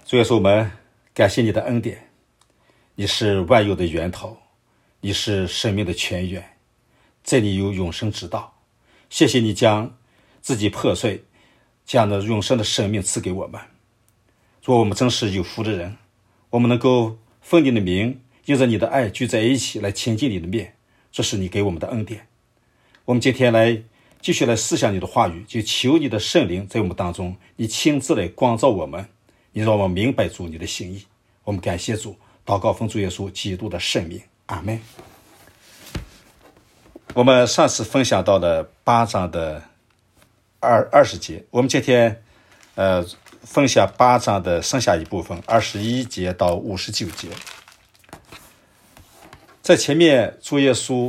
主耶稣们，感谢你的恩典，你是万有的源头，你是生命的泉源，在你有永生之道。谢谢你将自己破碎，将那永生的生命赐给我们。说我们真是有福的人，我们能够奉你的名，因着你的爱聚在一起来亲近你的面，这是你给我们的恩典。我们今天继续来思想你的话语，就求你的圣灵在我们当中，你亲自来光照我们，你让我们明白主你的心意。我们感谢主，祷告奉主耶稣基督的圣名，阿们。我们上次分享到了8章的20节，我们今天分享8章的剩下一部分21节到59节。在前面主耶稣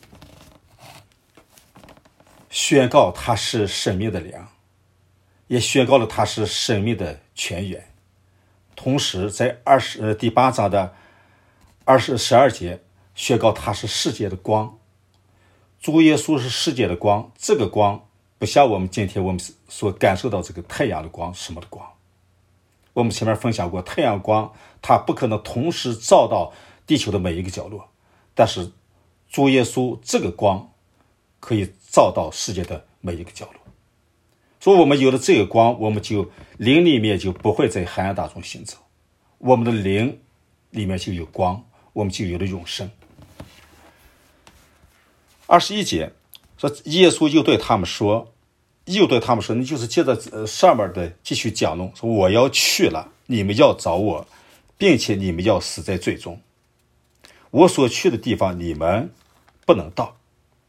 宣告他是生命的粮，也宣告了他是生命的泉源。同时在第8章的12节宣告他是世界的光。主耶稣是世界的光，这个光不像我们今天我们所感受到这个太阳的光什么的光。我们前面分享过，太阳光它不可能同时照到地球的每一个角落，但是主耶稣这个光可以照到世界的每一个角落。所以我们有了这个光，我们就灵里面就不会在黑暗当中行走，我们的灵里面就有光，我们就有了永生。21节说，耶稣又对他们说，你就是接着上面的继续讲论，说我要去了，你们要找我，并且你们要死在罪中，我所去的地方你们不能到。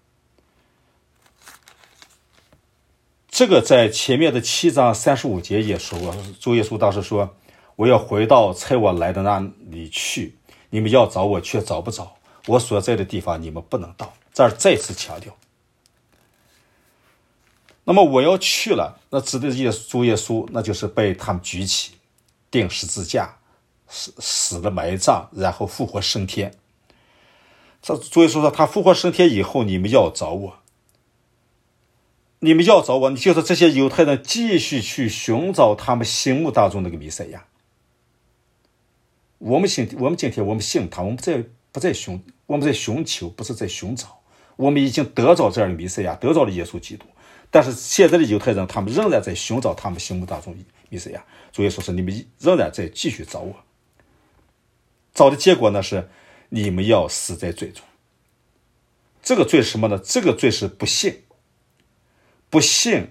这个在前面的7章35节也说过，主耶稣当时说，我要回到差我来的那里去，你们要找我却找不着，我所在的地方你们不能到。这儿再次强调。那么我要去了，那指的主耶稣，那就是被他们举起，钉十字架，死了埋葬，然后复活升天。这主耶稣说，他复活升天以后，你们要找我，你就是这些犹太人继续去寻找他们心目当中那个弥赛亚。我们今天我们信他，我们在寻求，不是在寻找。我们已经得着这样的弥赛亚，得着了耶稣基督，但是现在的犹太人他们仍然在寻找他们心目当中弥赛亚。主耶稣说，你们仍然在继续找我，找的结果呢是你们要死在罪中。这个罪是什么呢？这个罪是不信，不信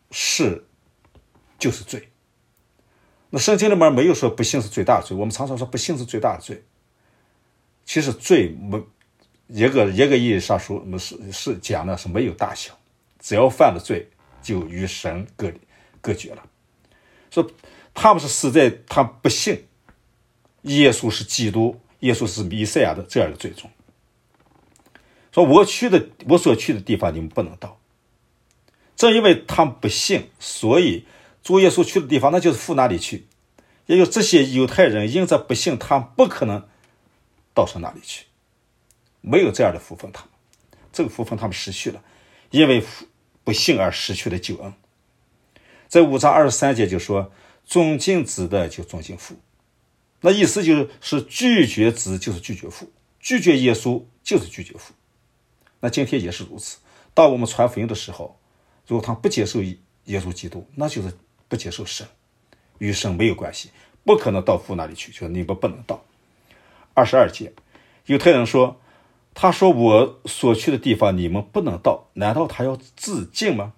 就是罪。那圣经里面没有说不信是最大的罪，我们常常说不信是最大的罪。其实罪一个意义上说是讲的是没有大小，只要犯了罪就与神隔绝了。说他们是死在他们不信耶稣是基督，耶稣是弥赛亚的这样的罪中。说我所去的地方你们不能到。正因为他们不信，所以主耶稣去的地方那就是父那里去。也有这些犹太人因着不信，他们不可能到上那里去，没有这样的福分，这个福分他们失去了，因为不信而失去了救恩。在5章23节就说，尊敬子的就尊敬父，那意思就是拒绝子就是拒绝父，拒绝耶稣就是拒绝父。那今天也是如此，当我们传福音的时候，如果他不接受耶稣基督，那就是不接受神，与神没有关系，不可能到父那里去，就是你们不能到。22节犹太人说，他说我所去的地方你们不能到，难道他要自尽吗？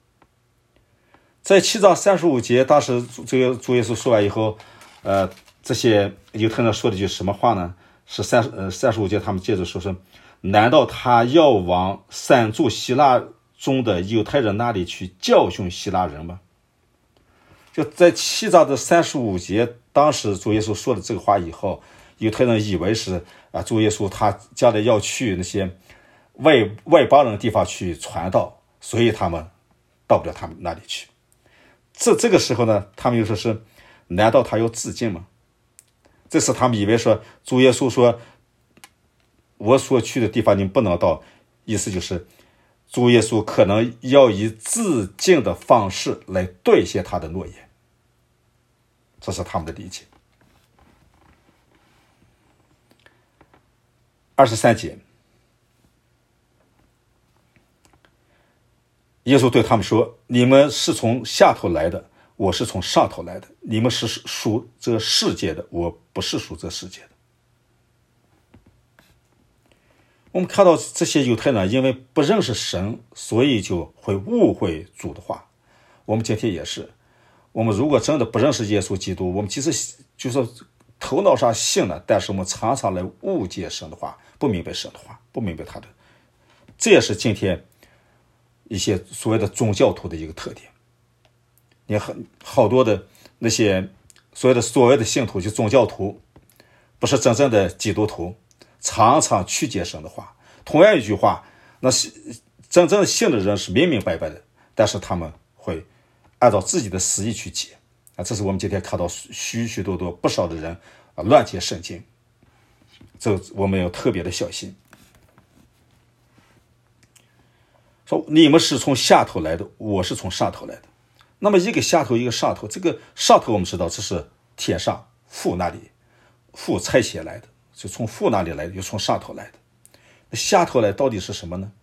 在7章35节，当时这个主耶稣说完以后，这些犹太人说的句什么话呢？是35节他们接着说是，难道他要往散住希腊中的犹太人那里去教训希腊人吗？就在7章的35节，当时主耶稣说了这个话以后，犹太人以为是主耶稣他将来要去那些外邦人的地方去传道，所以他们到不了他们那里去。这个时候呢，他们又说是，难道他要自尽吗？这时他们以为说主耶稣说我所去的地方你们不能到，意思就是主耶稣可能要以自尽的方式来兑现他的诺言。 这是他们的理解。23节，耶稣对他们说：你们是从下头来的，我是从上头来的。你们是属这世界的，我不是属这世界的。我们看到这些犹太人因为不认识神，所以就会误会主的话。我们今天也是，我们如果真的不认识耶稣基督，我们其实就是头脑上信了，但是我们常常来误解神的话，不明白神的话，不明白他的。这也是今天一些所谓的宗教徒的一个特点。你好多的那些所谓的信徒，就宗教徒，不是真正的基督徒，常常曲解神的话。同样一句话，那真正的信的人是明明白白的，但是他们会按照自己的私意去解。这是我们今天看到许许多多不少的人乱解圣经，这我们要特别的小心。说你们是从下头来的，我是从上头来的。那么一个下头一个上头，这个上头我们知道这是天上父那里，父差遣来的，就从父那里来的，又从上头来的。那下头来到底是什么呢？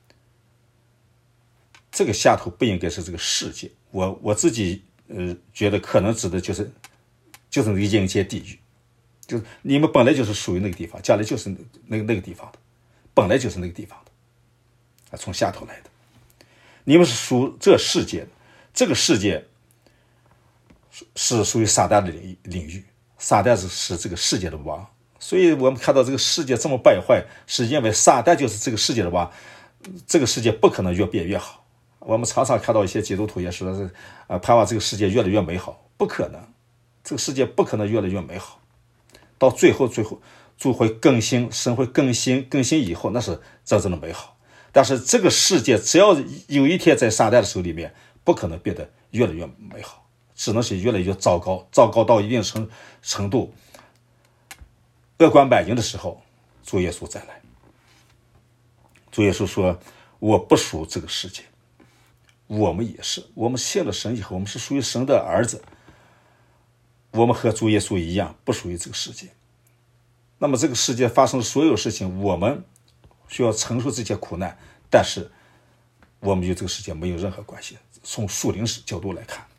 这个下头不应该是这个世界，我自己觉得可能指的就是那个阴间地狱，就是你们本来就是属于那个地方，将来就是那个地方的，本来就是那个地方的，从下头来的。你们是属这世界的，这个世界是属于撒旦的领域，撒旦是这个世界的王，所以我们看到这个世界这么败坏，是因为撒旦就是这个世界的王，这个世界不可能越变越好。我们常常看到一些基督徒也说是盼望这个世界越来越美好，不可能，这个世界不可能越来越美好，到最后主会更新，神会更新以后，那是真正的美好。但是这个世界只要有一天在撒旦的手里面，不可能变得越来越美好，只能是越来越糟糕到一定程度，恶贯满盈的时候，主耶稣再来。主耶稣说：我不属这个世界。我们也是，我们信了神以后，我们是属于神的儿子，我们和主耶稣一样，不属于这个世界。那么这个世界发生的所有事情，我们需要承受这些苦难，但是我们与这个世界没有任何关系。从属灵角度来看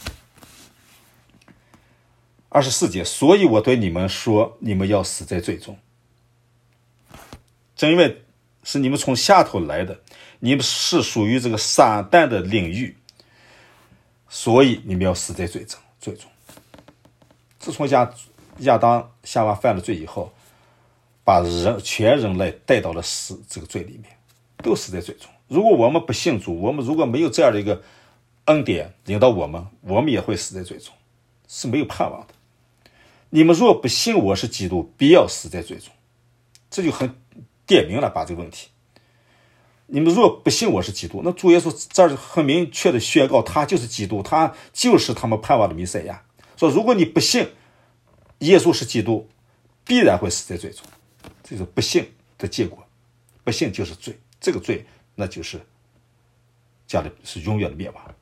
，24节，所以我对你们说，你们要死在罪中。正因为是你们从下头来的，你们是属于这个撒旦的领域，所以你们要死在罪中。自从亚当夏娃犯了罪以后，把全人类带到了死这个罪里面，都死在罪中。如果我们不信主，我们如果没有这样的一个恩典领导我们也会死在罪中，是没有盼望的。你们若不信我是基督，必要死在罪中。这就很点明了把这个问题。你们若不信我是基督，那主耶稣这儿很明确的宣告，他就是基督，他就是他们盼望的弥赛亚。说如果你不信耶稣是基督，必然会死在罪中。这是不信的结果，不信就是罪，这个罪那就是将来是永远的灭亡。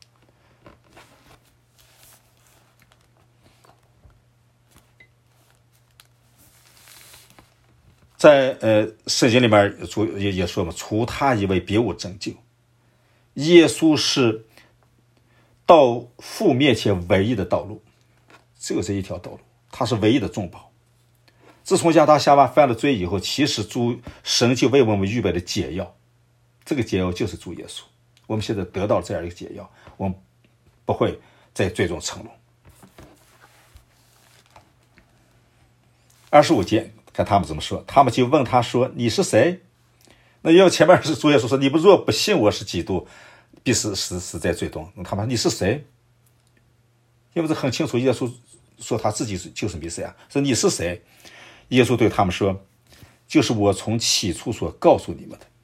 在圣经里面也说嘛，除他以外别无拯救。耶稣是到父面前唯一的道路，只有这一条道路，他是唯一的中保。自从亚当夏娃犯了罪以后，其实神就为我们预备了解药，这个解药就是主耶稣。我们现在得到这样一个解药，我们不会在罪中沉沦。25节，看他们怎么说，他们就问他说：你是谁？那因为前面是主耶稣说：你们若不信我是基督，必死在罪中。他们你是谁？因为这很清楚，耶稣说他自己就是弥赛亚，说你是谁？耶稣对他们说：就是我从起初所告诉你们的。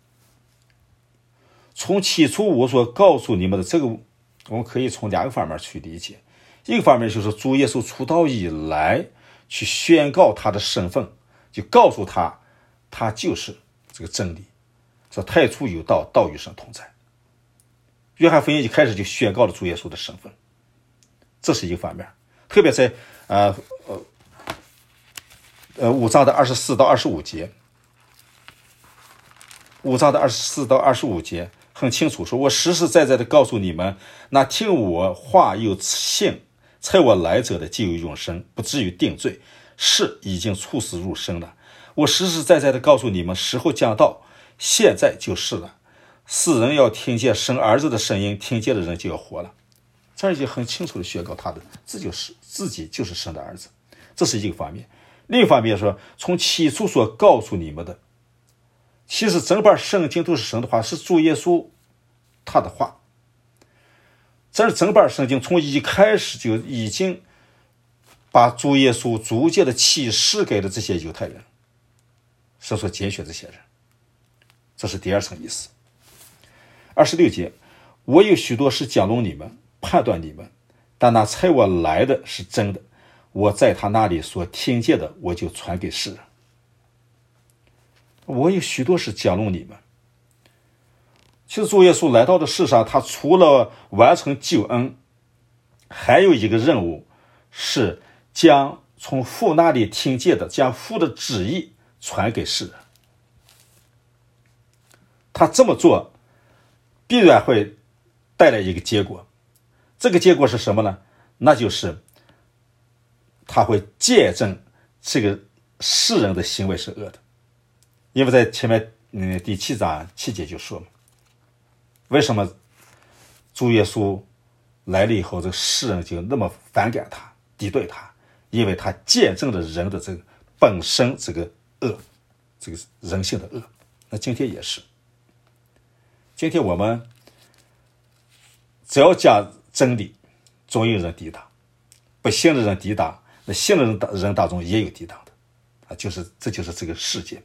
从起初我所告诉你们的，这个我们可以从两个方面去理解。一个方面就是主耶稣出道以来去宣告他的身份，就告诉他就是这个真理，说太初有道，道与神同在。约翰福音一开始就宣告了主耶稣的身份，这是一个方面。 特别在5章的24到25节，5章的24到25节很清楚说，我实实在在的告诉你们，那听我话又信猜我来者的就有永生，不至于定罪，是已经处死入生了。我实实在在的告诉你们，时候将到，现在就是了。世人要听见生儿子的声音，听见的人就要活了。这儿已经很清楚的宣告他的自己就是神的儿子，这是一个方面。另一方面说，从起初所告诉你们的，其实整本圣经都是神的话，是主耶稣他的话。这整本圣经从一开始就已经把主耶稣逐渐的启示给了这些犹太人，是所拣选这些人。这是第二层意思。26节，我有许多事讲论你们，判断你们，但那差我来的是真的，我在他那里所听见的，我就传给世人。我有许多事讲论你们。其实主耶稣来到的世上，他除了完成救恩，还有一个任务，是将从父那里听见的，将父的旨意传给世人。他这么做必然会带来一个结果，这个结果是什么呢？那就是他会见证这个世人的行为是恶的。因为在前面第7章7节就说嘛，为什么主耶稣来了以后，这个世人就那么反感他，敌对他？因为他见证了人的这个本身这个恶，这个人性的恶。那今天也是，今天我们只要讲真理，总有人抵挡，不信的人抵挡，那信的人当中也有抵挡的啊，这就是这个世界。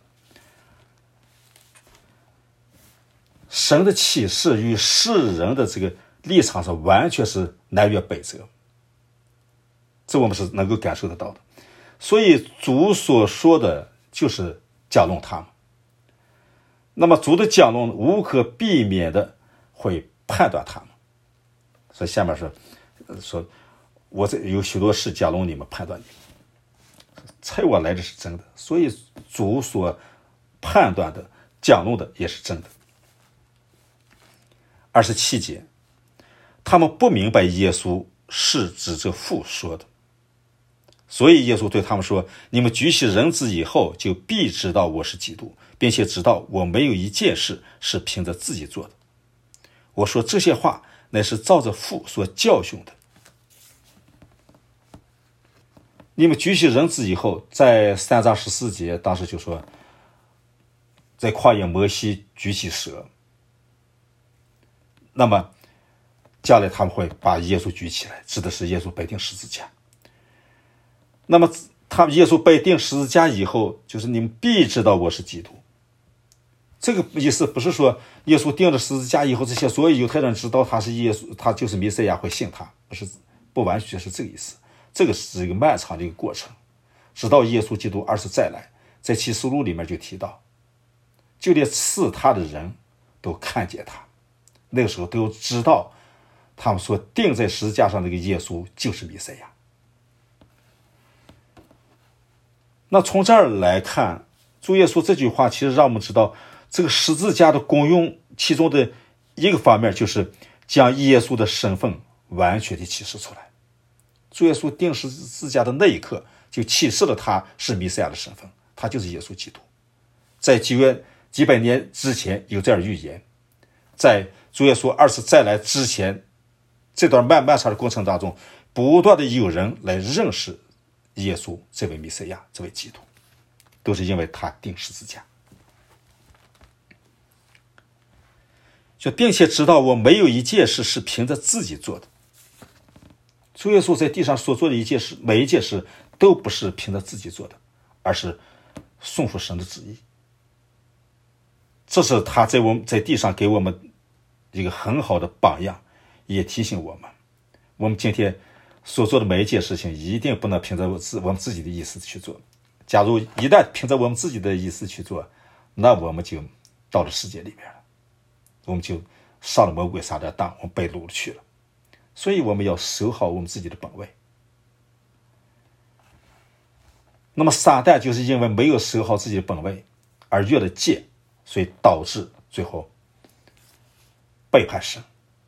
神的启示与世人的这个立场上完全是南辕北辙，这我们是能够感受得到的。所以主所说的就是讲论他们，那么主的讲论无可避免的会判断他们。所以下面说我这有许多事讲论你们，判断你们，猜我来的是真的，所以主所判断的讲论的也是真的。27节，他们不明白耶稣是指着父说的，所以耶稣对他们说，你们举起人子以后，就必知道我是基督，并且知道我没有一件事是凭着自己做的。我说这些话乃是照着父所教训的。你们举起人子以后，在3章14节当时就说，在旷野摩西举起蛇，那么将来他们会把耶稣举起来，指的是耶稣被钉十字架。那么耶稣被钉十字架以后，就是你们必知道我是基督。这个意思不是说耶稣钉了十字架以后，这些所有犹太人知道他是耶稣，他就是弥赛亚，会信他，不完全是这个意思。这个是一个漫长的一个过程，直到耶稣基督二次再来。在启示录里面就提到，就连刺他的人都看见他，那个时候都知道他们所钉在十字架上那个耶稣就是弥赛亚。那从这儿来看，主耶稣这句话其实让我们知道，这个十字架的功用其中的一个方面，就是将耶稣的身份完全的启示出来。主耶稣钉十字架的那一刻，就启示了他是弥赛亚的身份，他就是耶稣基督。在几百年之前有这样预言，在主耶稣二次再来之前，这段漫长的过程当中，不断的有人来认识耶稣这位弥赛亚，这位基督，都是因为他钉十字架。并且知道我没有一件事是凭着自己做的。主耶稣在地上所做的每一件事都不是凭着自己做的，而是顺服神的旨意。这是他在地上给我们一个很好的榜样，也提醒我们今天所做的每一件事情一定不能凭着我们自己的意思去做。假如一旦凭着我们自己的意思去做，那我们就到了世界里面了，我们就上了魔鬼撒旦当，我们被掳了去了。所以我们要守好我们自己的本位， 那么撒旦就是因为没有守好自己的本位而越了界，所以导致最后背叛神，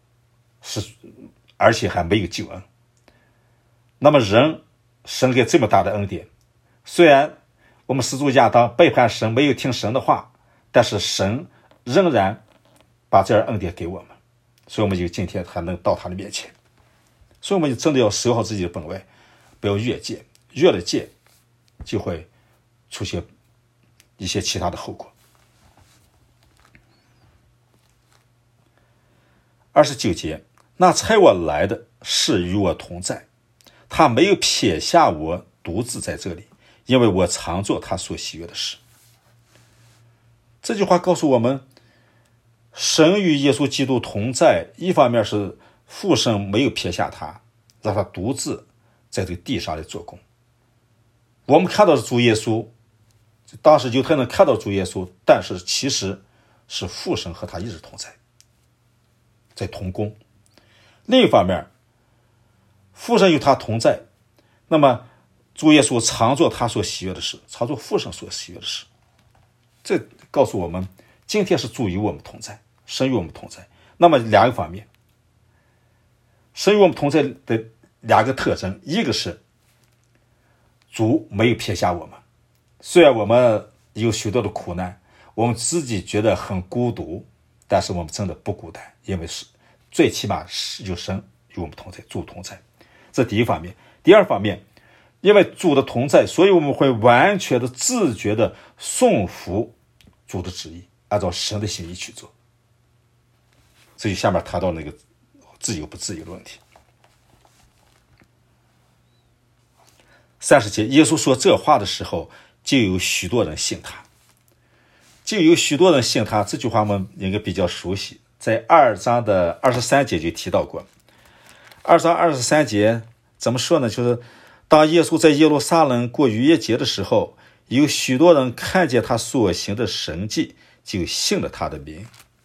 而且还没有救恩。那么神给这么大的恩典，虽然我们始祖亚当背叛神，没有听神的话，但是神仍然把这样恩典给我们，所以我们就今天还能到他的面前。所以我们真的要守好自己的本位，不要越界，越了界就会出现一些其他的后果。29节，那差我来的是与我同在，他没有撇下我独自在这里，因为我常做他所喜悦的事。这句话告诉我们，神与耶稣基督同在，一方面是父神没有撇下他，让他独自在这个地上来做工。我们看到的主耶稣，当时犹太人看到主耶稣，但是其实是父神和他一直同在，在同工。另一方面，父神与他同在，那么主耶稣常做他所喜悦的事，常做父神所喜悦的事。这告诉我们，今天是主与我们同在，神与我们同在。那么两个方面，神与我们同在的两个特征，一个是主没有撇下我们，虽然我们有许多的苦难，我们自己觉得很孤独，但是我们真的不孤单，因为是最起码是有神与我们同在，主同在。这第一方面。第二方面，因为主的同在，所以我们会完全的自觉的顺服主的旨意，按照神的心意去做。所以下面谈到那个自由不自由的问题。30节，耶稣说这话的时候，就有许多人信他。这句话我们应该比较熟悉，在2章的23节就提到过。2章23节怎么说呢？就是当耶稣在耶路撒冷过逾越节的时候，有许多人看见他所行的神迹，就信了他的名。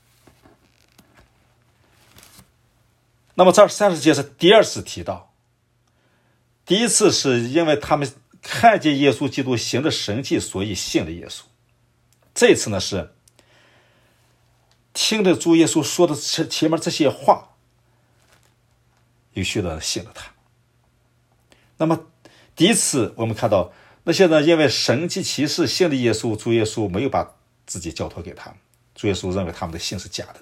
那么这30节是第二次提到，第一次是因为他们看见耶稣基督行的神迹，所以信了耶稣。这一次呢，是听着主耶稣说的前面这些话，有许多人信了他。那么第一次我们看到那些人因为神迹奇事信了耶稣，主耶稣没有把自己交托给他们，主耶稣认为他们的信是假的，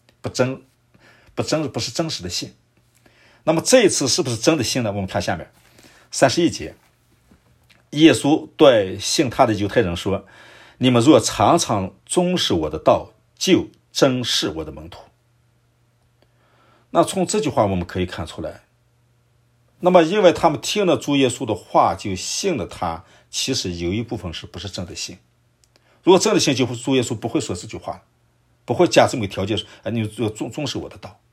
不是真实的信。那么这一次是不是真的信呢？我们看下面31节，耶稣对信他的犹太人说，你们若常常遵守我的道，就真是我的门徒。那从这句话我们可以看出来，那么因为他们听了主耶稣的话就信了他，其实有一部分是不是真的信。如果真的信，就主耶稣不会说这句话，不会加这么一个条件说，你要遵守我的道。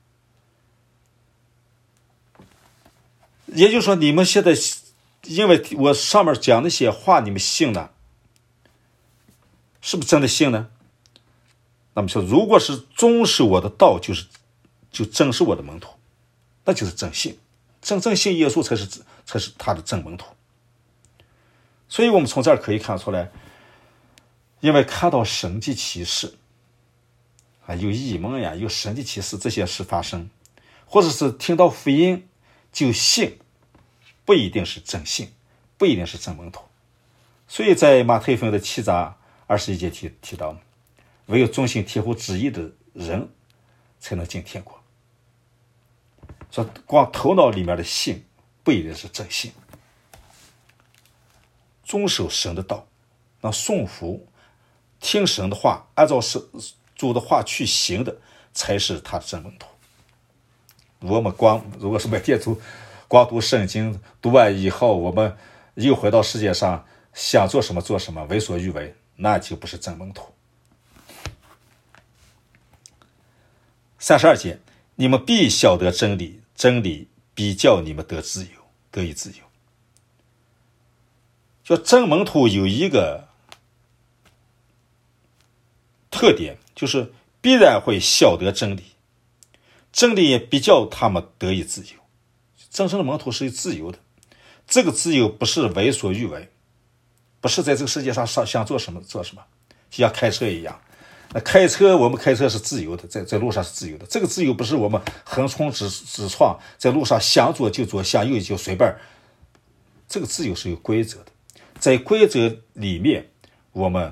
也就是说，你们现在因为我上面讲那些话你们信了，是不是真的信呢？那么说，如果是遵守我的道，就真是我的门徒，那就是真信，真正信耶稣才是他的真门徒。所以我们从这儿可以看出来，因为看到神迹奇事有异梦呀，有神迹奇事这些事发生，或者是听到福音就信，不一定是真信，不一定是真门徒。所以在马太福音的7章21节提到，唯有遵行天父旨意的人才能进天国。说光头脑里面的信不一定是真信，遵守神的道，那顺服听神的话，按照主的话去行的，才是他的真门徒。我们如果是每天光读圣经，读完以后我们又回到世界上，想做什么做什么，为所欲为，那就不是真门徒。32节，你们必晓得真理，真理必叫你们得以自由。就真门徒有一个特点，就是必然会晓得真理，真理也必叫他们得以自由。真正的门徒是自由的，这个自由不是为所欲为， 不是在这个世界上想做什么做什么，就像开车一样。那开车，我们开车是自由的，在路上是自由的。这个自由不是我们横冲直撞，在路上想左就左，想右就随便。这个自由是有规则的，在规则里面，我们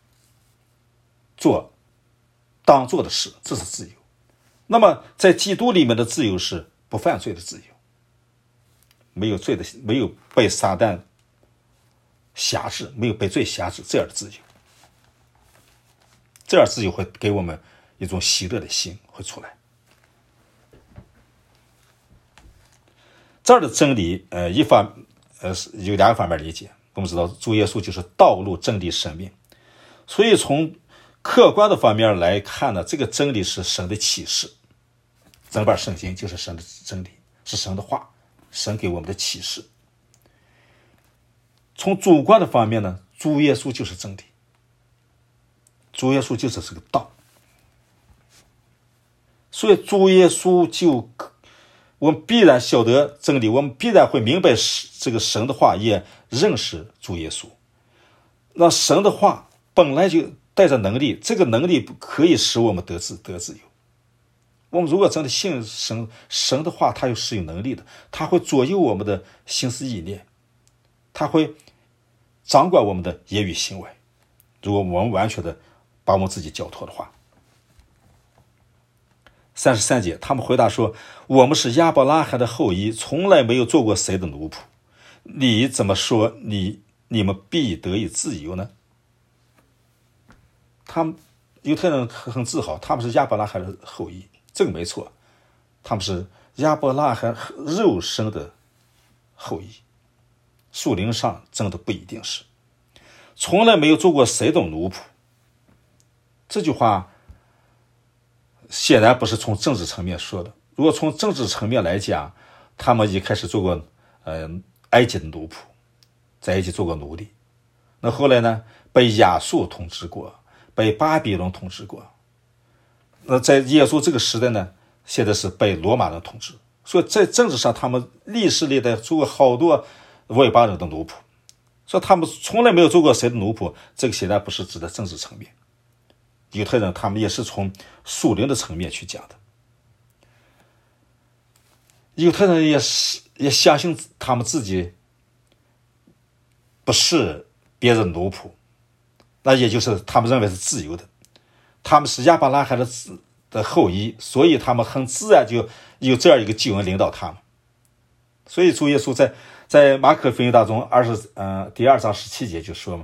做当做的事，这是自由。那么在基督里面的自由是不犯罪的自由，没有罪的，没有被撒旦辖制，没有被罪辖制，这样的自由。这样自由会给我们一种喜乐的心会出来。这儿的真理，有两个方面理解。我们知道主耶稣就是道路、真理、生命，所以从客观的方面来看呢，这个真理是神的启示，整本圣经就是神的真理，是神的话，神给我们的启示。从主观的方面呢，主耶稣就是真理，主耶稣就是这个道，所以主耶稣我们必然晓得真理，我们必然会明白这个神的话，也认识主耶稣。那神的话本来就带着能力，这个能力可以使我们得自由。我们如果真的信神的话，他又是有能力的，他会左右我们的心思意念，他会掌管我们的言语行为。如果我们完全的把我们自己交托的话。33节，他们回答说，我们是亚伯拉罕的后裔，从来没有做过谁的奴仆，你怎么说你们必得以自由呢？他们犹太人很自豪，他们是亚伯拉罕的后裔，这个没错，他们是亚伯拉罕肉身的后裔，属灵上真的不一定是。从来没有做过谁的奴仆，这句话显然不是从政治层面说的。如果从政治层面来讲，他们一开始做过埃及的奴仆，在埃及做过奴隶，那后来呢被亚述统治过，被巴比伦统治过，那在耶稣这个时代呢，现在是被罗马人统治。所以在政治上他们历史历代做过好多外邦人的奴仆，所以他们从来没有做过谁的奴仆，这个显然不是指的政治层面。犹太人他们也是从属灵的层面去讲的。犹太人也相信他们自己不是别人奴仆，那也就是他们认为是自由的，他们是亚伯拉罕的后裔，所以他们很自然就有这样一个救恩领导他们。所以主耶稣在马可福音当中第2章17节就说嘛，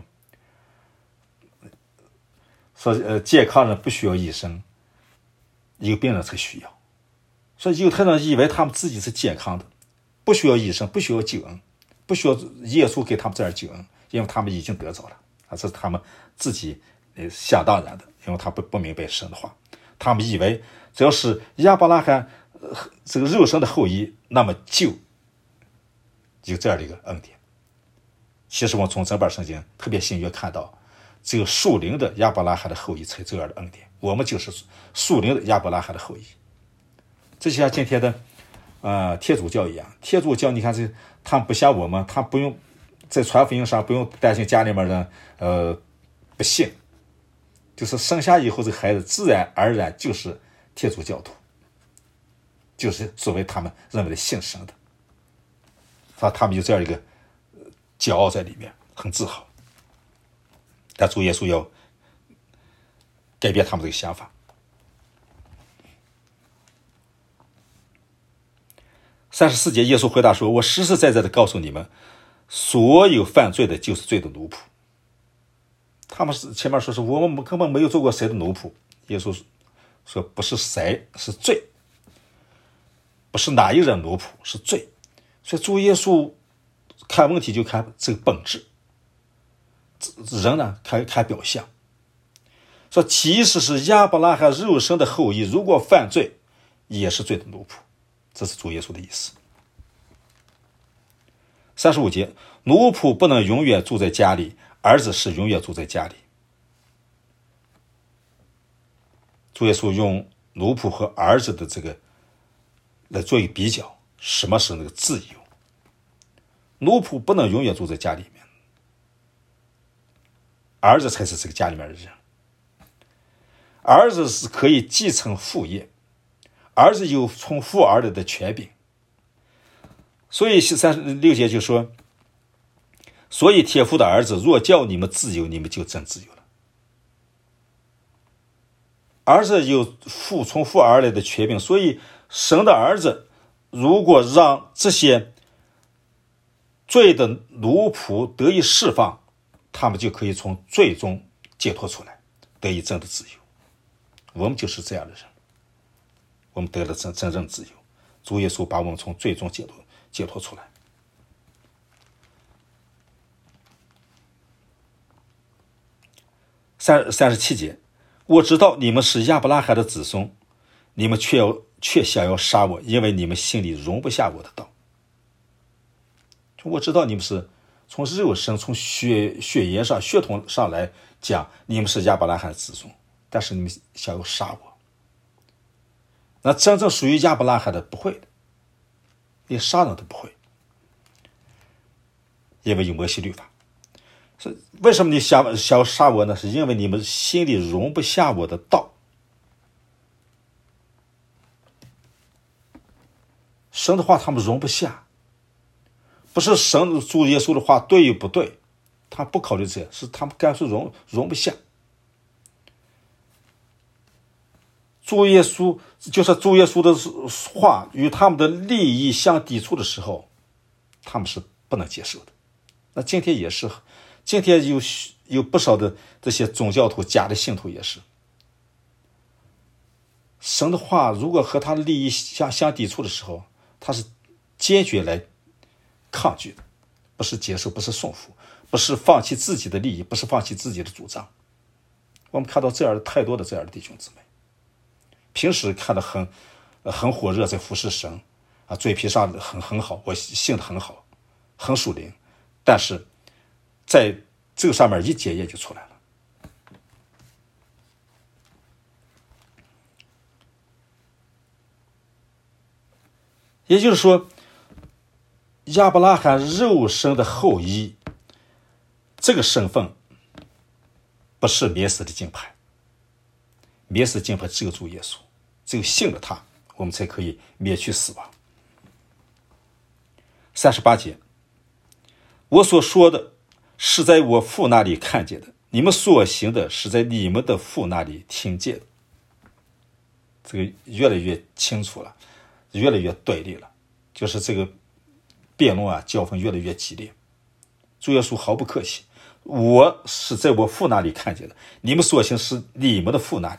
说健康人不需要医生，有病人才需要。所以犹太人以为他们自己是健康的，不需要医生，不需要救恩，不需要耶稣给他们这样救恩，因为他们已经得着了，这是他们自己想当然的，因为他不明白神的话。他们以为只要是亚伯拉罕这个肉身的后裔，那么就有这样的一个恩典。其实我们从整本圣经特别新约看到，只有属灵的亚伯拉罕的后裔才这样的恩典，我们就是属灵的亚伯拉罕的后裔。这就像今天的天主教一样，天主教你看他们不像我们，他不用在传福音上不用担心家里面人不信，就是生下以后这个孩子自然而然就是天主教徒，就是所谓他们认为的信神的，他们有这样一个骄傲在里面，很自豪。但主耶稣要改变他们这个想法。34节，耶稣回答说，我实实在在的告诉你们，所有犯罪的就是罪的奴仆。他们是前面说是我们根本没有做过谁的奴仆，耶稣说不是谁，是罪，不是哪一人奴仆，是罪。所以主耶稣看问题就看这个本质，人呢看表象。说即使是亚伯拉罕肉身的后裔，如果犯罪也是罪的奴仆，这是主耶稣的意思。35节，奴仆不能永远住在家里，儿子是永远住在家里。主耶稣用奴仆和儿子的这个来做一个比较，什么是那个自由？奴仆不能永远住在家里面， 儿子才是这个家里面的人。儿子是可以继承父业，儿子有从父而来的权柄。所以36节就说，所以天父的儿子若叫你们自由，你们就真自由了。儿子有从父而来的权柄，所以神的儿子如果让这些罪的奴仆得以释放，他们就可以从罪中解脱出来，得以真的自由。我们就是这样的人，我们得了真正自由。主耶稣把我们从罪中解脱出来。37节，我知道你们是亚伯拉罕的子孙，你们却想要杀我，因为你们心里容不下我的道。我知道你们是从肉身、从血缘上、血统上来讲，你们是亚伯拉罕的子孙，但是你们想要杀我。那真正属于亚伯拉罕的不会的，连杀人都不会，因为有摩西律法。是为什么你想要杀我呢？是因为你们心里容不下我的道。神的话他们容不下，不是神主耶稣的话对与不对，他不考虑这些，是他们干脆容不下。主耶稣的话与他们的利益相抵触的时候，他们是不能接受的。那今天也是，今天有不少的这些宗教徒、假的信徒也是，神的话如果和他的利益相抵触的时候，他是坚决来抗拒的，不是接受，不是顺服，不是放弃自己的利益，不是放弃自己的主张。我们看到这样的太多的这样的弟兄姊妹，平时看得很火热，在服侍神啊，嘴皮上很好，我信得很好，很属灵，但是在这个上面一检验就出来了。也就是说，亚伯拉罕肉身的后裔这个身份不是免死的金牌，免死金牌只有主耶稣，只有信了他，我们才可以免去死亡。38节，我所说的是在我父那里看见的，你们所行的是在你们的父那里听见的。这个越来越清楚了，越来越对立了，就是这个辩论啊，交锋越来越激烈。主耶稣毫不客气，我是在我父那里看见的，你们所行是你们的父那里。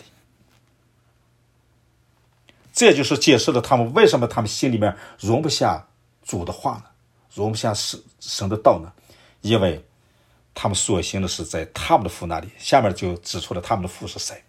这就是解释了他们为什么他们心里面容不下主的话呢，容不下神的道呢？因为他们所行的是在他们的父那里。下面就指出了他们的父是谁。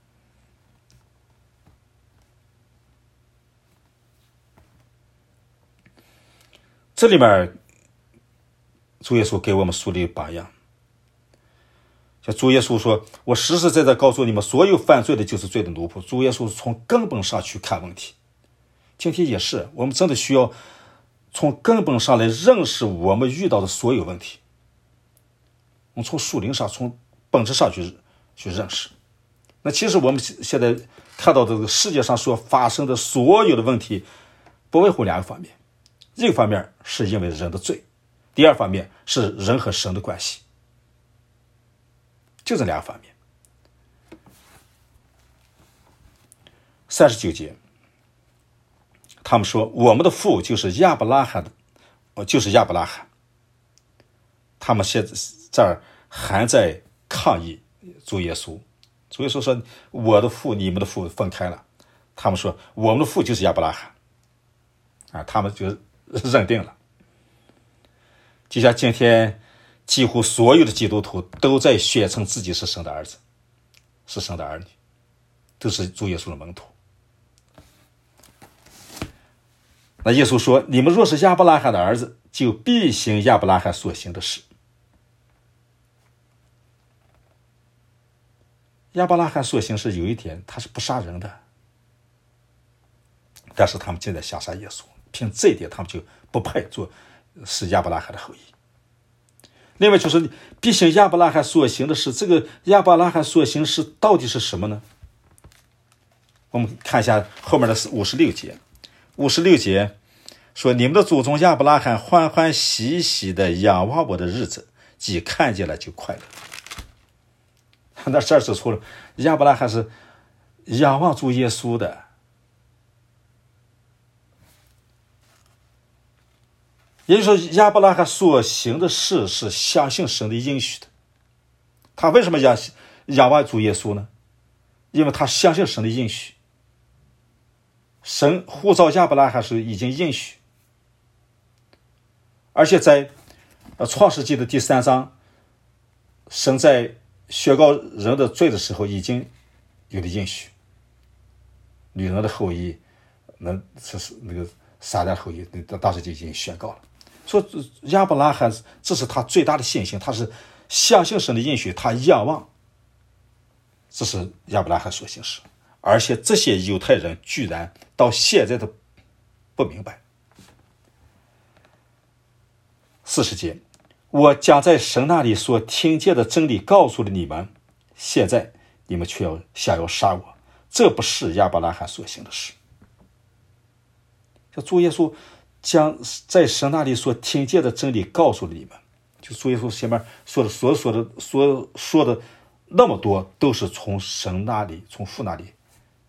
这里面主耶稣给我们树立榜样，像主耶稣说，我实实在在告诉你们，所有犯罪的就是罪的奴仆。主耶稣从根本上去看问题。今天也是，我们真的需要从根本上来认识我们遇到的所有问题，我们从属灵上、从本质上去认识。那其实我们现在看到的这个世界上所发生的所有的问题，不外乎两个方面。一个方面是因为人的罪，第二方面是人和神的关系，就这两个方面。39节，他们说我们的父就是亚伯拉罕的，就是亚伯拉罕。他们现在这儿还在抗议主耶稣。主耶稣说我的父你们的父分开了，他们说我们的父就是亚伯拉罕啊，他们就认定了。就像今天几乎所有的基督徒都在宣称自己是神的儿子，是神的儿女，都是主耶稣的门徒。那耶稣说，你们若是亚伯拉罕的儿子，就必行亚伯拉罕所行的事。亚伯拉罕所行是有一点，他是不杀人的，但是他们现在想杀耶稣，凭这一点他们就不配做是亚伯拉罕的后裔。 另外就是必行亚伯拉罕所行的事，这个亚伯拉罕所行事到底是什么呢？我们看一下后面的56节。56节说，你们的祖宗亚伯拉罕欢欢喜喜的仰望我的日子，既看见了就快乐。那这儿指出了亚伯拉罕是仰望主耶稣的，也就是说亚伯拉罕所行的事是相信神的应许的。他为什么仰望主耶稣呢？因为他相信神的应许。神呼召亚伯拉罕时已经应许，而且在创世纪的第3章，神在宣告人的罪的时候已经有了应许，女人的后裔能是那个撒旦后裔，当时就已经宣告了。说亚伯拉罕这是他最大的信心，他是相信神的应许，他仰望，这是亚伯拉罕所行事。而且这些犹太人居然到现在都不明白。40节，我将在神那里所听见的真理告诉了你们，现在你们却想要杀我，这不是亚伯拉罕所行的事。就主耶稣将在神那里所听见的真理告诉了你们，就主耶稣前面说的所说的那么多，都是从神那里，从父那里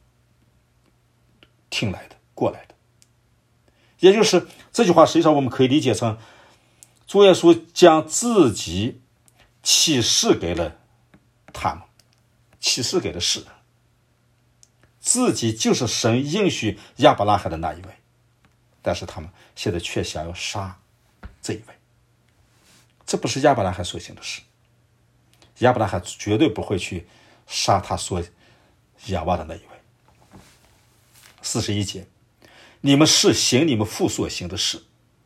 听来的，过来的。也就是这句话实际上我们可以理解成，主耶稣将自己启示给了他们，启示给了世人，自己就是神应许亚伯拉罕的那一位，但是他们现在却想要杀这一位。这不是亚伯拉罕所行的事，亚伯拉罕绝对不会去杀他所仰望的那一位。41节，你们是行你们父所行的事。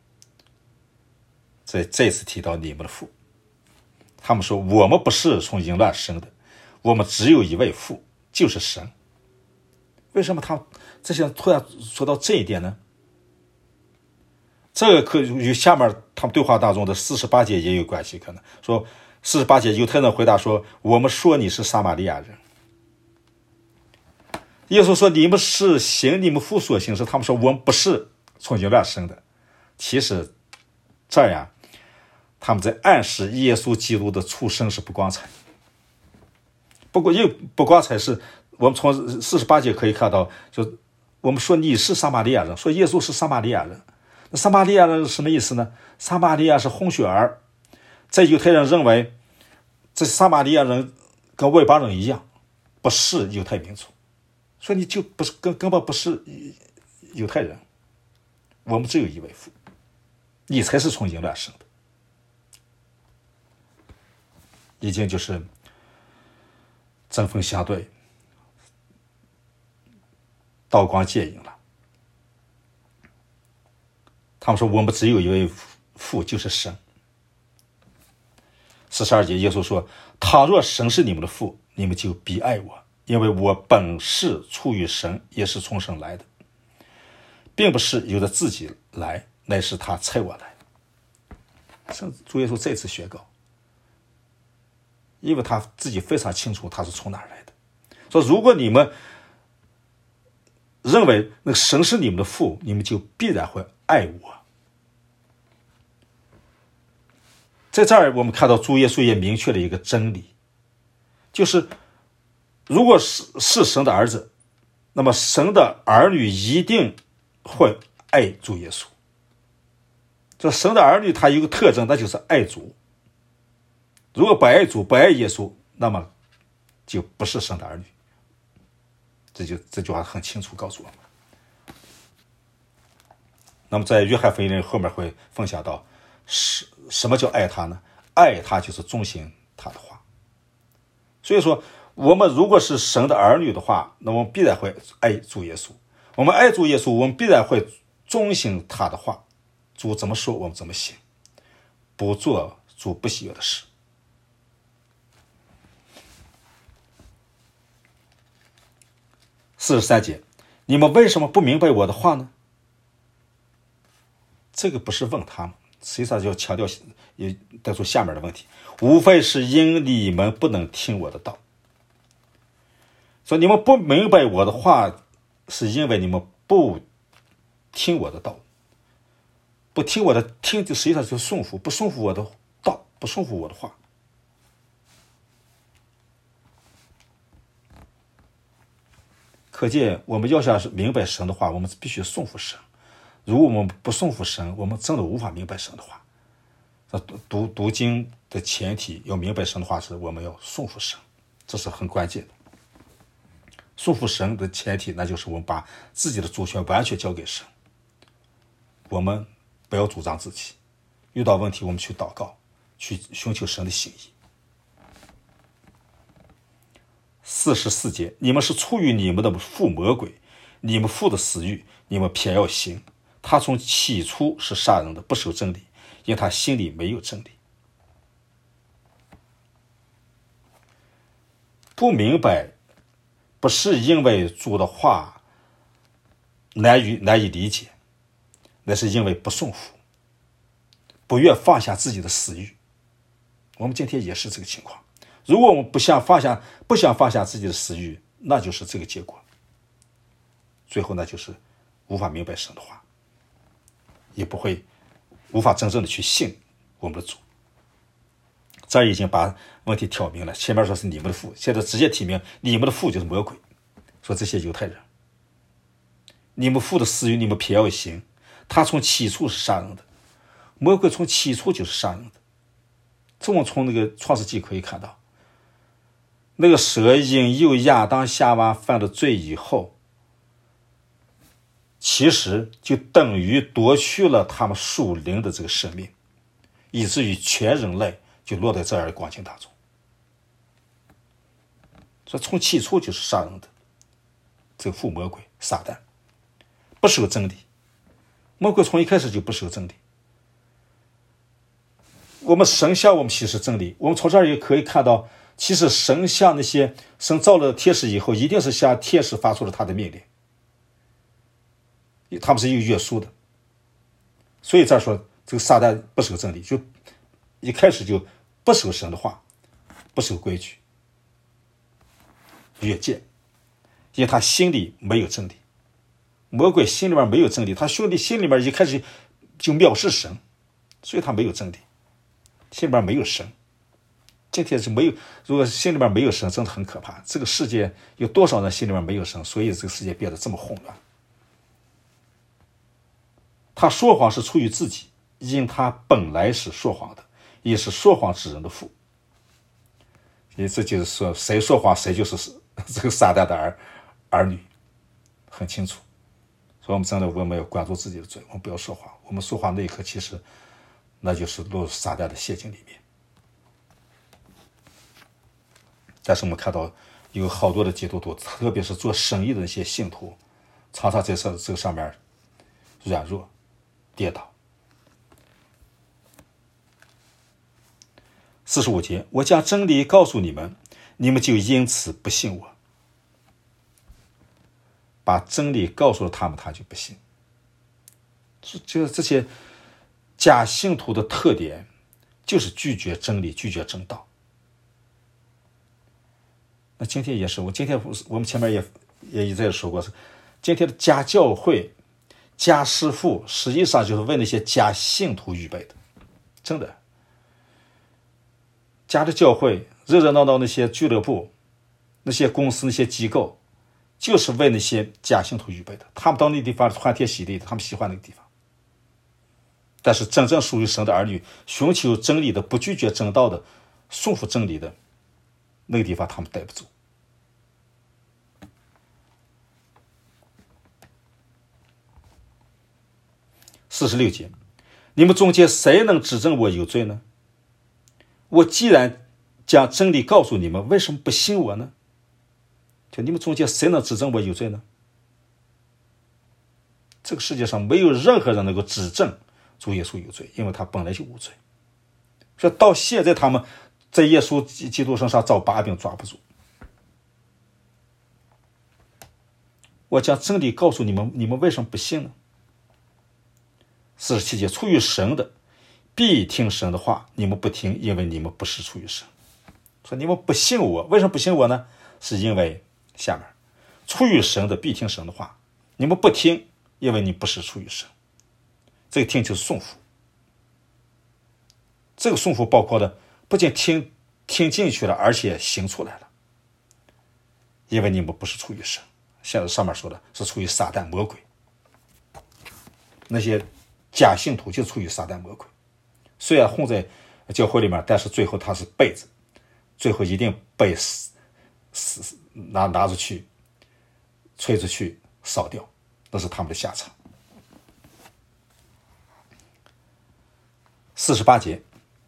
再次提到你们的父，他们说我们不是从淫乱生的，我们只有一位父，就是神。为什么他这些人突然说到这一点呢？这个可与下面他们对话当中的48节也有关系。可能说48节犹太人回答说，我们说你是撒玛利亚人。耶稣说你们是行你们父所行事，他们说我们不是从淫乱生的。其实这样他们在暗示耶稣基督的出生是不光彩。不过又不光彩是我们从48节可以看到，就我们说你是撒玛利亚人，说耶稣是撒玛利亚人。那撒玛利亚人是什么意思呢？撒玛利亚是混血儿，在犹太人认为这撒玛利亚人跟外邦人一样，不是犹太民族，所以你就不是根本不是犹太人。我们只有一位父，你才是从淫乱生的。已经就是针锋相对，刀光剑影了。他们说我们只有一位父，就是神。42节耶稣说，倘若神是你们的父，你们就必爱我，因为我本是出于神，也是从神来的，并不是由着自己来，乃是他差我来。主耶稣再次宣告，因为他自己非常清楚他是从哪儿来的。说如果你们认为那个神是你们的父，你们就必然会爱我。在这儿我们看到主耶稣也明确了一个真理，就是如果是神的儿子，那么神的儿女一定会爱主耶稣。这神的儿女他有一个特征，那就是爱主。如果不爱主，不爱耶稣，那么就不是神的儿女。这句话很清楚告诉我们。那么在约翰福音后面会分享到什么叫爱他呢？爱他就是遵行他的话。所以说我们如果是神的儿女的话，那我们必然会爱主耶稣。我们爱主耶稣，我们必然会遵行他的话。主怎么说我们怎么行，不做主不喜悦的事。43节，你们为什么不明白我的话呢？这个不是问他们， 实际上就要强调也带出下面的问题，无非是因你们不能听我的道。说你们不明白我的话，是因为你们不听我的道，不听我的听，就实际上就顺服，不顺服我的道，不顺服我的话。可见我们要想明白神的话，我们必须顺服神。如果我们不顺服神，我们真的无法明白神的话。读经的前提，要明白神的话是我们要顺服神，这是很关键的。顺服神的前提，那就是我们把自己的主权完全交给神，我们不要主张自己，遇到问题我们去祷告，去寻求神的心意。44节，你们是出于你们的父魔鬼，你们父的私欲，你们偏要行。他从起初是杀人的，不守真理，因他心里没有真理。不明白，不是因为主的话难以理解，那是因为不顺服，不愿放下自己的私欲。我们今天也是这个情况。如果我们不想放下自己的私欲，那就是这个结果。最后那就是无法明白神的话，也无法真正的去信我们的主。这儿已经把问题挑明了，前面说是你们的父，现在直接提明你们的父就是魔鬼。说这些犹太人，你们父的私欲，你们偏要行，他从起初是杀人的，魔鬼从起初就是杀人的。这我们从那个创世纪可以看到，那个蛇引诱亚当夏娃犯了罪以后，其实就等于夺去了他们属灵的这个生命，以至于全人类就落在这样的光景当中。所以从起初就是杀人的这个父魔鬼撒旦，不守真理。魔鬼从一开始就不守真理。我们神向我们启示真理，我们从这儿也可以看到，其实神向那些神造了天使以后，一定是向天使发出了他的命令，他们是有约束的。所以这儿说这个撒旦不守真理，就一开始就不守神的话，不守规矩，越界，因为他心里没有真理。魔鬼心里面没有真理，他兄弟心里面一开始就藐视神，所以他没有真理，心里面没有神。今天是没有，如果心里面没有神，真的很可怕。这个世界有多少人心里面没有神，所以这个世界变得这么混乱。他说谎是出于自己，因他本来是说谎的，也是说谎之人的父。也这就是说，谁说谎谁就是这个撒旦的儿女，很清楚。所以我们真的我们要关注自己的罪，我们不要说谎。我们说谎那一刻，其实那就是落入撒旦的陷阱里面。但是我们看到有好多的基督徒，特别是做生意的那些信徒，常常在这个上面软弱跌倒。45节，我将真理告诉你们，你们就因此不信我。把真理告诉了他们，他就不信。就是这些假信徒的特点，就是拒绝真理，拒绝正道。那今天也是，我们前面也一再说过，今天的假教会、假师傅，实际上就是为那些假信徒预备的，真的。假的教会，热热闹闹那些俱乐部、那些公司、那些机构，就是为那些假信徒预备的。他们到那地方欢天喜地的，他们喜欢那个地方。但是真正属于神的儿女，寻求真理的，不拒绝正道的，顺服真理的，那个地方他们待不住。46节，你们中间谁能指证我有罪呢？我既然将真理告诉你们，为什么不信我呢？就你们中间谁能指证我有罪呢？这个世界上没有任何人能够指证主耶稣有罪，因为他本来就无罪。所以到现在他们在耶稣基督身上找把柄抓不住。我将真理告诉你们，你们为什么不信呢？47节，出于神的， 必听神的话，你们不听，因为你们不是出于神。说你们不信我，为什么不信我呢？是因为下面出于神的必听神的话，你们不听，因为你不是出于神。这个听就是顺服，这个顺服包括的不仅听进去了，而且行出来了，因为你们不是出于神。现在上面说的是出于撒旦魔鬼，那些假信徒就出于撒旦魔鬼，虽然混在教会里面，但是最后他是被子，最后一定被拿出去吹出去烧掉，那是他们的下场。48节，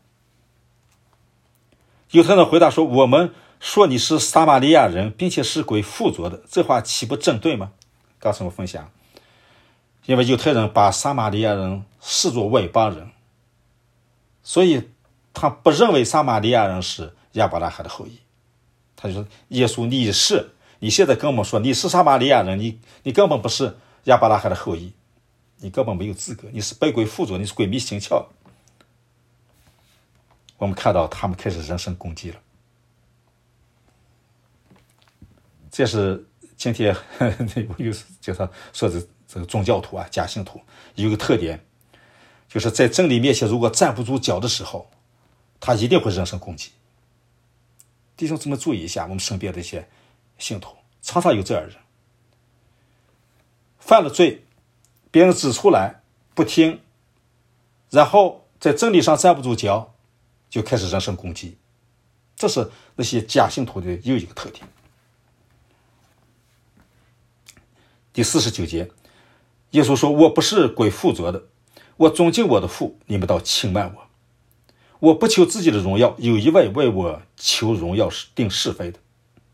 犹太人回答说，我们说你是撒玛利亚人，并且是归附着的，这话岂不正对吗？刚才我分享，因为犹太人把撒玛利亚人视作外邦人，所以他不认为撒玛利亚人是亚伯拉罕的后裔。他就说，耶稣你现在跟我们说你是撒玛利亚人，你根本不是亚伯拉罕的后裔，你根本没有资格，你是被鬼附着，你是鬼迷心窍。我们看到他们开始人身攻击了。这是今天又是叫他说的这个宗教徒啊，假信徒有一个特点，就是在真理面前如果站不住脚的时候，他一定会人身攻击。弟兄姊妹注意一下，我们身边的一些信徒常常有这样的人，犯了罪，别人指出来不听，然后在真理上站不住脚，就开始人身攻击。这是那些假信徒的又一个特点。第49节，耶稣说，我不是归附着的，我尊敬我的父，你们倒轻慢我。我不求自己的荣耀，有一位为我求荣耀定是非的。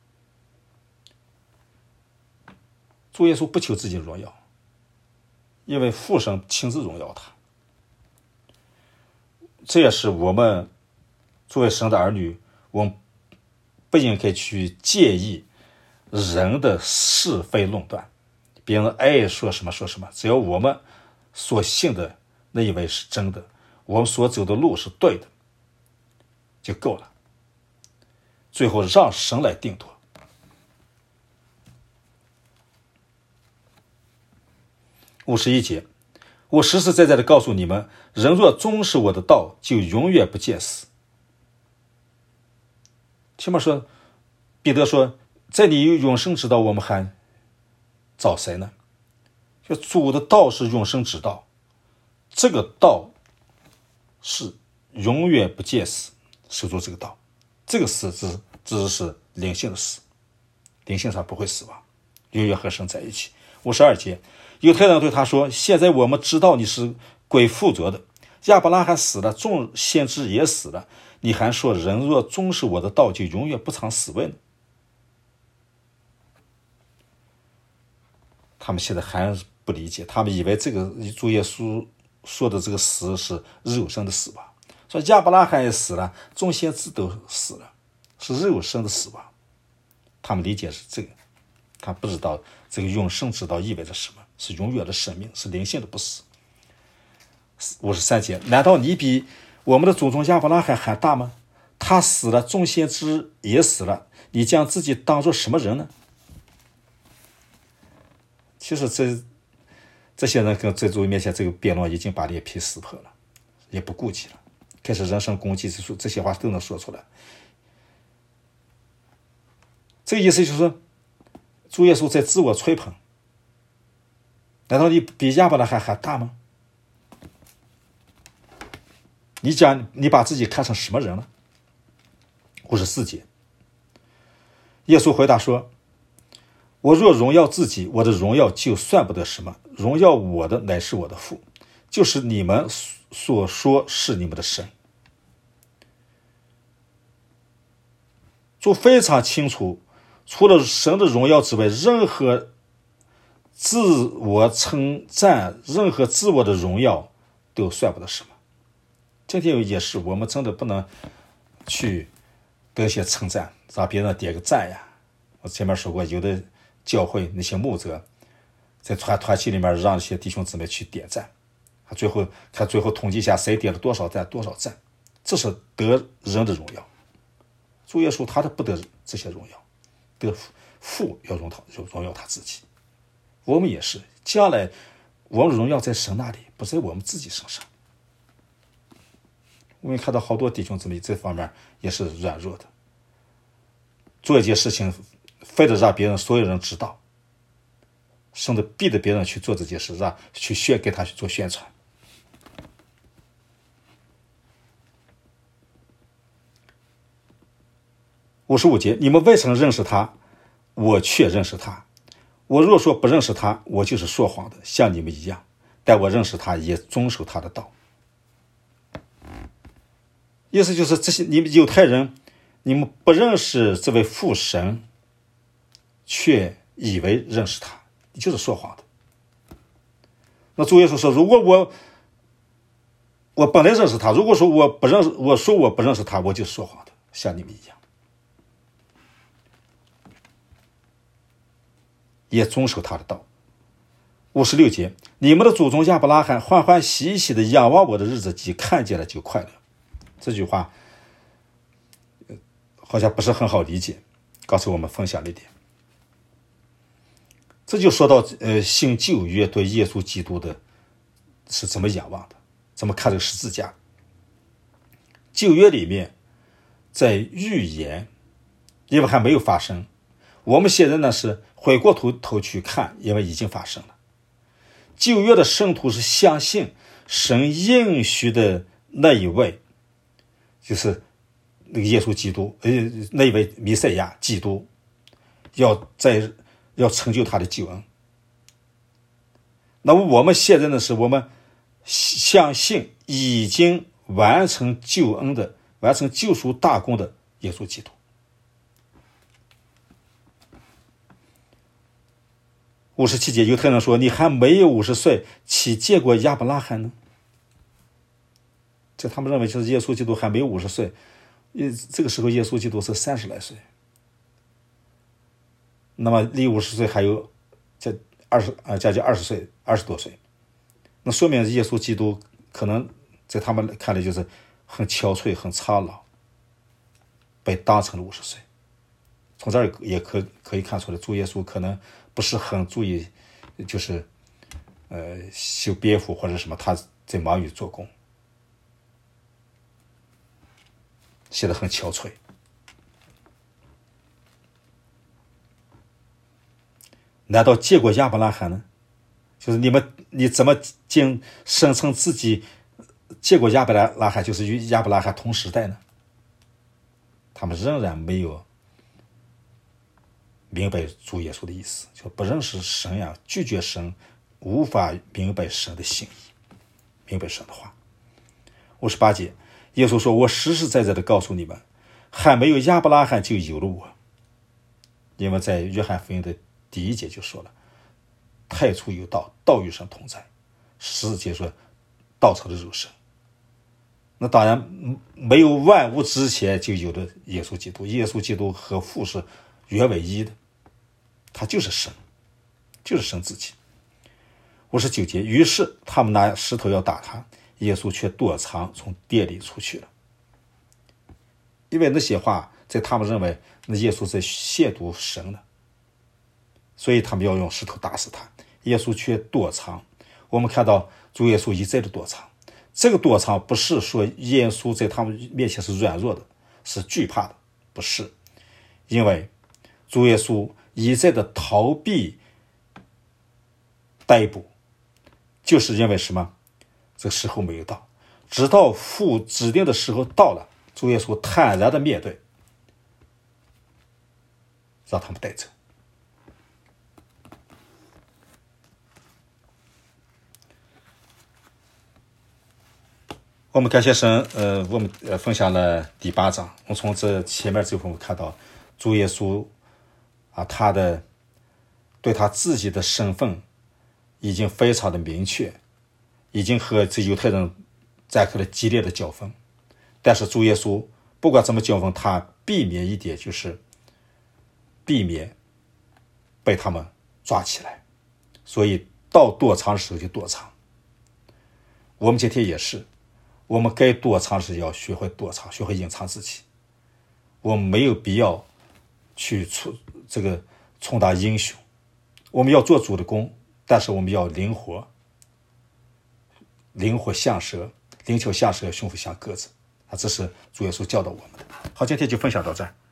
主耶稣不求自己的荣耀，因为父神亲自荣耀他。这也是我们作为神的儿女，我们不应该去介意人的是非论断，别人爱说什么说什么，只要我们所信的那一位是真的，我们所走的路是对的就够了，最后让神来定夺。51节，我实实在在的告诉你们，人若忠视我的道，就永远不见死。起码说，彼得说，在你有永生之道，我们还找谁呢？就主的道是永生之道，这个道是永远不见死，守住这个道，这个死只是灵性的死，灵性上不会死亡，永远和神在一起。52节，犹太人对他说，现在我们知道你是归附着的，亚伯拉罕死了，众先知也死了，你还说人若忠视我的道，就永远不尝死味呢？他们现在还是不理解，他们以为这个主耶稣说的这个死是肉身的死亡，说亚伯拉罕也死了，众先知都死了，是肉身的死亡。他们理解是这个，他不知道这个永生之道意味着什么，是永远的生命，是灵性的不死。53节，难道你比我们的祖宗亚伯拉罕还大吗？他死了，众先知也死了，你将自己当作什么人呢？其实这些人跟在主面前这个辩论已经把脸皮撕破了，也不顾忌了，开始人身攻击，这些话都能说出来。这个意思就是说，主耶稣在自我吹捧，难道你比亚伯拉罕还大吗？你把自己看成什么人了？54节，耶稣回答说，我若荣耀自己，我的荣耀就算不得什么，荣耀我的乃是我的父，就是你们所说是你们的神。主非常清楚，除了神的荣耀之外，任何自我称赞，任何自我的荣耀都算不得什么。今天也是，我们真的不能去跟一些称赞，让别人点个赞呀。我前面说过，有的教会那些牧者在团契里面让一些弟兄姊妹去点赞， 最后统计一下谁点了多少赞，这是得人的荣耀。主耶稣他不得这些荣耀，得父要荣耀他自己。我们也是，将来我们的荣耀在神那里，不在我们自己身上。我们看到好多弟兄姊妹这方面也是软弱的，做一件事情非得让别人所有人知道，甚至逼着别人去做这件事，给他去做宣传。55节，你们未曾认识他，我却认识他。我若说不认识他，我就是说谎的，像你们一样。但我认识他，也遵守他的道。意思就是这些你们犹太人，你们不认识这位父神，却以为认识他，你就是说谎的。那主耶稣说，如果我本来认识他，如果说我不认识他，我就是说谎的，像你们一样。也遵守他的道。56节，你们的祖宗亚伯拉罕欢欢喜喜的仰望我的日子既看见了就快乐。这句话好像不是很好理解，告诉我们分享了一点。这就说到信旧约对耶稣基督的是怎么仰望的，怎么看这个十字架。旧约里面在预言，因为还没有发生，我们现在呢是回过头去看，因为已经发生了。旧约的圣徒是相信神应许的那一位，就是那个耶稣基督，那一位弥赛亚基督，要成就他的救恩。那么我们现在呢，是我们相信已经完成救恩的、完成救赎大功的耶稣基督。57节，犹太人说，你还没有50岁，岂见过亚伯拉罕呢？这他们认为就是耶稣基督还没有50岁，这个时候耶稣基督是30来岁，那么离50岁还有将近20岁，20多岁，那说明耶稣基督可能在他们看来就是很憔悴、很苍老，被当成了50岁。从这儿也可以看出来，主耶稣可能不是很注意，就是修边幅或者什么，他在忙于做工，显得很憔悴。难道见过亚伯拉罕呢？就是你怎么声称自己见过亚伯拉罕，就是与亚伯拉罕同时代呢？他们仍然没有明白主耶稣的意思，就不认识神呀，拒绝神，无法明白神的心意，明白神的话。58节，耶稣说，我实实在在的告诉你们，还没有亚伯拉罕就有了我。因为在约翰福音的第1节就说了，太初有道，道与神同在。14节说，道成了肉身。那当然没有万物之前就有了耶稣基督，耶稣基督和父是原为一的，他就是神，就是神自己。59节，于是他们拿石头要打他，耶稣却躲藏，从殿里出去了。因为那些话在他们认为那耶稣在亵渎神呢，所以他们要用石头打死他。耶稣却躲藏。我们看到主耶稣一再的躲藏，这个躲藏不是说耶稣在他们面前是软弱的，是惧怕的，不是。因为主耶稣一再的逃避逮捕，就是因为什么？这个时候没有到，直到父指定的时候到了，主耶稣坦然的面对，让他们带走。我们感谢神，我们分享了第8章。我们从这前面这部分看到，主耶稣啊，对他自己的身份已经非常的明确，已经和这犹太人展开了激烈的交锋。但是主耶稣不管怎么交锋，他避免一点，就是避免被他们抓起来，所以到躲藏的时候就躲藏。 我们今天也是，我们该躲藏时要学会躲藏，学会隐藏自己。我们没有必要去充当英雄，我们要做主的公，但是我们要灵活像蛇，灵巧像蛇，雄虎像鸽子。这是主耶稣教导我们的。好，今天就分享到这儿。